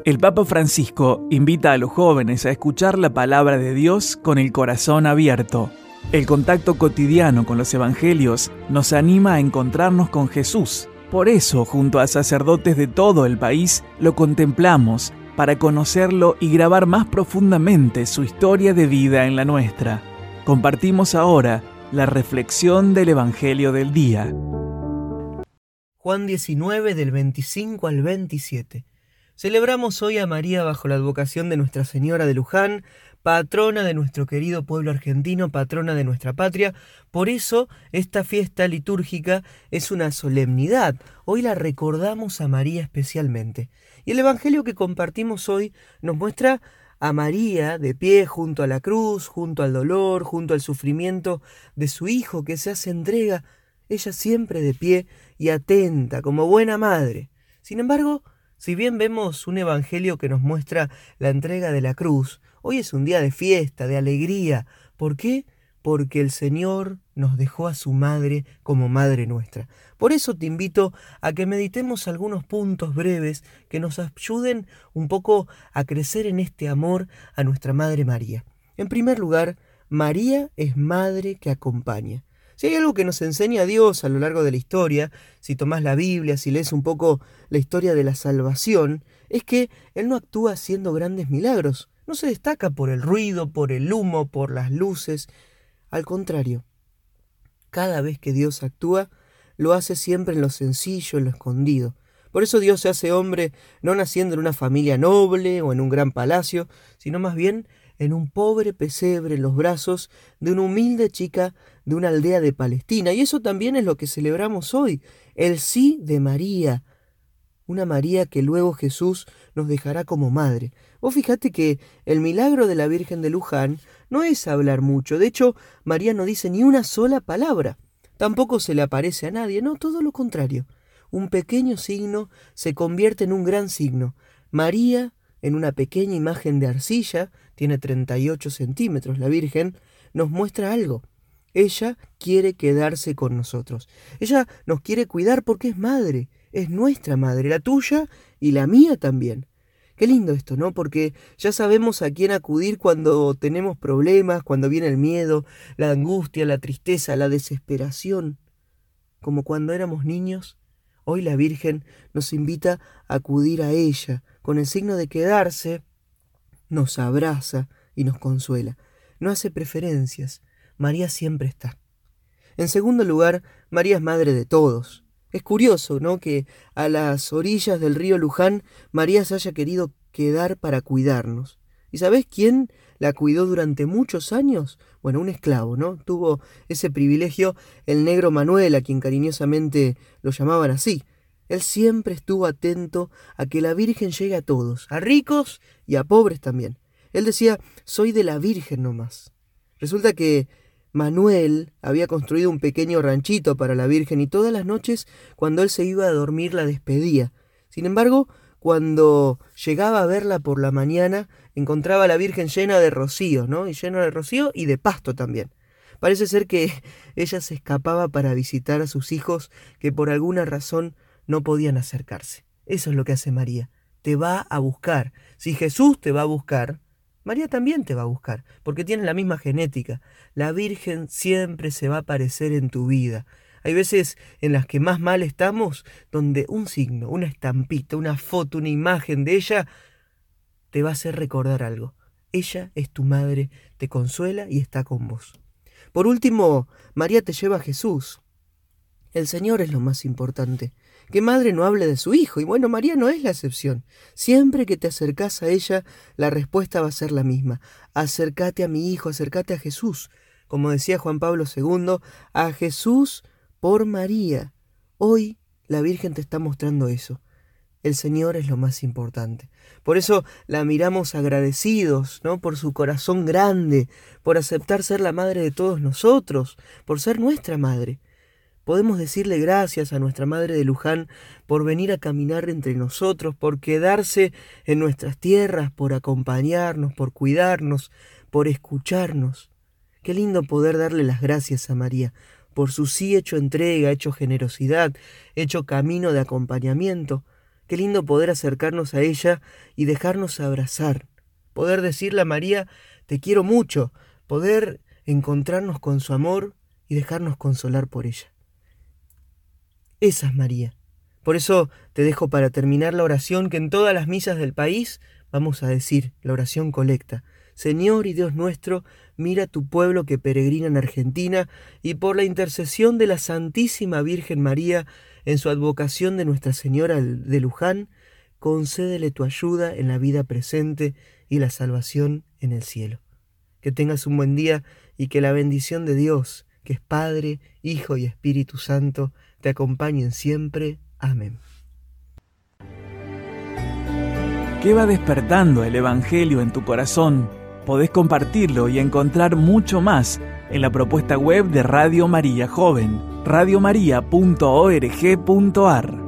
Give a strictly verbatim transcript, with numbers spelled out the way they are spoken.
El Papa Francisco invita a los jóvenes a escuchar la palabra de Dios con el corazón abierto. El contacto cotidiano con los evangelios nos anima a encontrarnos con Jesús. Por eso, junto a sacerdotes de todo el país, lo contemplamos para conocerlo y grabar más profundamente su historia de vida en la nuestra. Compartimos ahora la reflexión del Evangelio del día. Juan diecinueve, del veinticinco al veintisiete. Celebramos hoy a María bajo la advocación de Nuestra Señora de Luján, patrona de nuestro querido pueblo argentino, patrona de nuestra patria. Por eso esta fiesta litúrgica es una solemnidad. Hoy la recordamos a María especialmente. Y el Evangelio que compartimos hoy nos muestra a María de pie junto a la cruz, junto al dolor, junto al sufrimiento de su Hijo que se hace entrega, ella siempre de pie y atenta como buena madre. Sin embargo, si bien vemos un evangelio que nos muestra la entrega de la cruz, hoy es un día de fiesta, de alegría. ¿Por qué? Porque el Señor nos dejó a su madre como madre nuestra. Por eso te invito a que meditemos algunos puntos breves que nos ayuden un poco a crecer en este amor a nuestra Madre María. En primer lugar, María es madre que acompaña. Si hay algo que nos enseña Dios a lo largo de la historia, si tomás la Biblia, si lees un poco la historia de la salvación, es que Él no actúa haciendo grandes milagros. No se destaca por el ruido, por el humo, por las luces. Al contrario, cada vez que Dios actúa, lo hace siempre en lo sencillo, en lo escondido. Por eso Dios se hace hombre no naciendo en una familia noble o en un gran palacio, sino más bien en un pobre pesebre en los brazos de una humilde chica de una aldea de Palestina. Y eso también es lo que celebramos hoy, el sí de María, una María que luego Jesús nos dejará como madre. Vos fijate que el milagro de la Virgen de Luján no es hablar mucho, de hecho María no dice ni una sola palabra, tampoco se le aparece a nadie, no, todo lo contrario. Un pequeño signo se convierte en un gran signo. María, en una pequeña imagen de arcilla, tiene treinta y ocho centímetros la Virgen, nos muestra algo. Ella quiere quedarse con nosotros. Ella nos quiere cuidar porque es madre, es nuestra madre, la tuya y la mía también. Qué lindo esto, ¿no? Porque ya sabemos a quién acudir cuando tenemos problemas, cuando viene el miedo, la angustia, la tristeza, la desesperación. Como cuando éramos niños, hoy la Virgen nos invita a acudir a ella, con el signo de quedarse, nos abraza y nos consuela. No hace preferencias, María siempre está. En segundo lugar, María es madre de todos. Es curioso, ¿no?, que a las orillas del río Luján, María se haya querido quedar para cuidarnos. ¿Y sabés quién la cuidó durante muchos años? Bueno, un esclavo, ¿no? Tuvo ese privilegio el negro Manuel, a quien cariñosamente lo llamaban así. Él siempre estuvo atento a que la Virgen llegue a todos, a ricos y a pobres también. Él decía, soy de la Virgen nomás. Resulta que Manuel había construido un pequeño ranchito para la Virgen y todas las noches, cuando él se iba a dormir, la despedía. Sin embargo, cuando llegaba a verla por la mañana, encontraba a la Virgen llena de rocío, ¿no? Y llena de rocío y de pasto también. Parece ser que ella se escapaba para visitar a sus hijos que por alguna razón no podían acercarse. Eso es lo que hace María. Te va a buscar. Si Jesús te va a buscar, María también te va a buscar, porque tiene la misma genética. La Virgen siempre se va a aparecer en tu vida. Hay veces en las que más mal estamos, donde un signo, una estampita, una foto, una imagen de ella te va a hacer recordar algo. Ella es tu madre, te consuela y está con vos. Por último, María te lleva a Jesús. El Señor es lo más importante. ¿Qué madre no hable de su hijo? Y bueno, María no es la excepción. Siempre que te acercás a ella, la respuesta va a ser la misma. Acércate a mi hijo, acércate a Jesús. Como decía Juan Pablo segundo, a Jesús por María. Hoy la Virgen te está mostrando eso. El Señor es lo más importante. Por eso la miramos agradecidos, ¿no?, por su corazón grande, por aceptar ser la madre de todos nosotros, por ser nuestra madre. Podemos decirle gracias a nuestra Madre de Luján por venir a caminar entre nosotros, por quedarse en nuestras tierras, por acompañarnos, por cuidarnos, por escucharnos. Qué lindo poder darle las gracias a María por su sí hecho entrega, hecho generosidad, hecho camino de acompañamiento. Qué lindo poder acercarnos a ella y dejarnos abrazar. Poder decirle a María, te quiero mucho. Poder encontrarnos con su amor y dejarnos consolar por ella. Esa es María. Por eso te dejo para terminar la oración que en todas las misas del país vamos a decir, la oración colecta. Señor y Dios nuestro, mira tu pueblo que peregrina en Argentina y por la intercesión de la Santísima Virgen María en su advocación de Nuestra Señora de Luján, concédele tu ayuda en la vida presente y la salvación en el cielo. Que tengas un buen día y que la bendición de Dios, que es Padre, Hijo y Espíritu Santo, te acompañen siempre. Amén. ¿Qué va despertando el Evangelio en tu corazón? Podés compartirlo y encontrar mucho más en la propuesta web de Radio María Joven, radiomaria punto org punto ar.